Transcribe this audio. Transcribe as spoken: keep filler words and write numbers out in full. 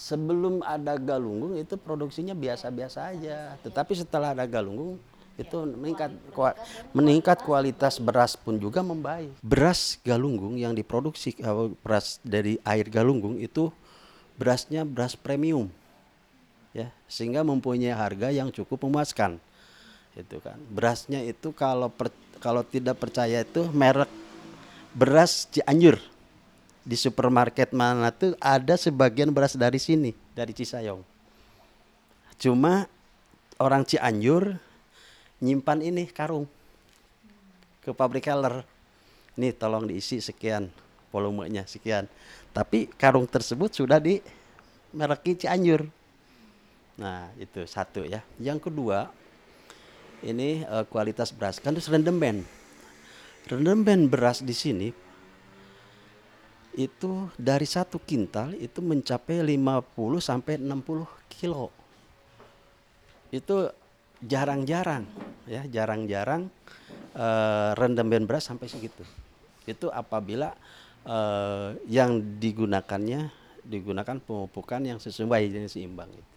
sebelum ada Galunggung itu produksinya biasa-biasa aja. Tetapi setelah ada Galunggung itu meningkat meningkat kualitas beras pun juga membaik. Beras Galunggung yang diproduksi beras dari air Galunggung itu berasnya beras premium, ya, sehingga mempunyai harga yang cukup memuaskan. Itu kan. Berasnya itu kalau per, kalau tidak percaya itu merek beras Cianjur. Di supermarket mana tuh ada sebagian beras dari sini, dari Cisayong. Cuma orang Cianjur nyimpan ini karung ke pabrik Heller. Nih tolong diisi sekian, volumenya sekian. Tapi karung tersebut sudah di merek Cianjur. Nah, itu satu ya. Yang kedua, ini uh, kualitas beras. Kan itu rendemen. Rendemen beras di sini itu dari satu kintal itu mencapai lima puluh sampai enam puluh kilo. Itu jarang-jarang ya, jarang-jarang uh, rendemen beras sampai segitu. Itu apabila uh, yang digunakannya digunakan pemupukan yang sesuai dan seimbang.